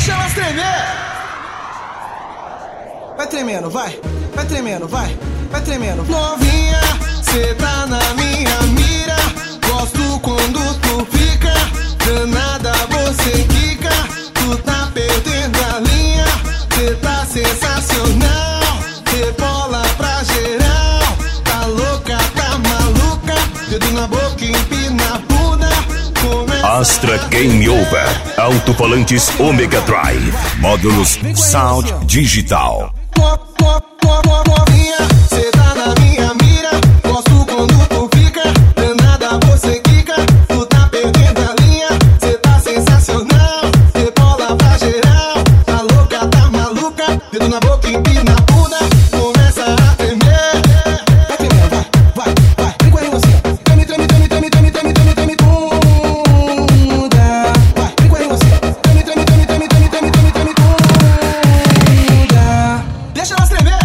Deixa elas tremer. Vai tremendo, vai. Vai tremendo, vai. Vai tremendo. Novinha, cê tá na minha mira. Gosto quando tu fica. Danada, você quica. Tu tá perdendo a linha. Cê tá sensacional. Rebola pra geral. Tá louca, tá maluca. Dedo na boca, empina a bunda. Astra Game Over. Alto-falantes Omega Drive. Módulos Sound Digital. Novinha, cê tá na minha mira. Gosto quando tu fica. Danada, você quica. Tu tá perdendo a linha. Cê tá sensacional. Rebola pra geral. Tá louca, tá maluca. Dedo na boca, empina a bunda. Começa a tremer. Vai tremendo, vai, vai, vai. Vem com a você. Treme, treme, treme, treme, treme, treme, treme, treme, bunda. Vai, vem com a você. Treme, treme, treme, treme, treme, treme, treme, treme, bunda. Deixa elas tremer.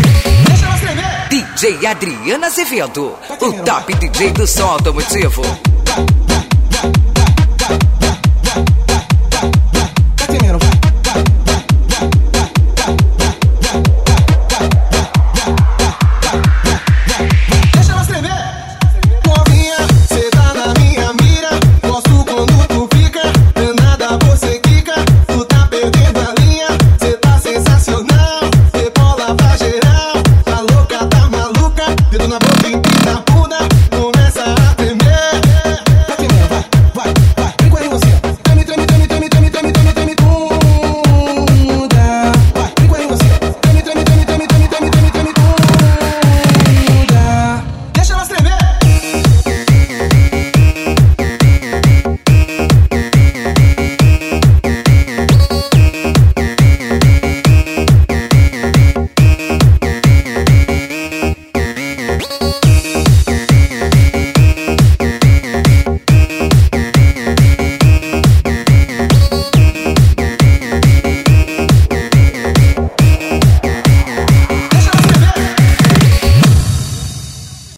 DJ Adriana Azevedo, o top DJ do som automotivo.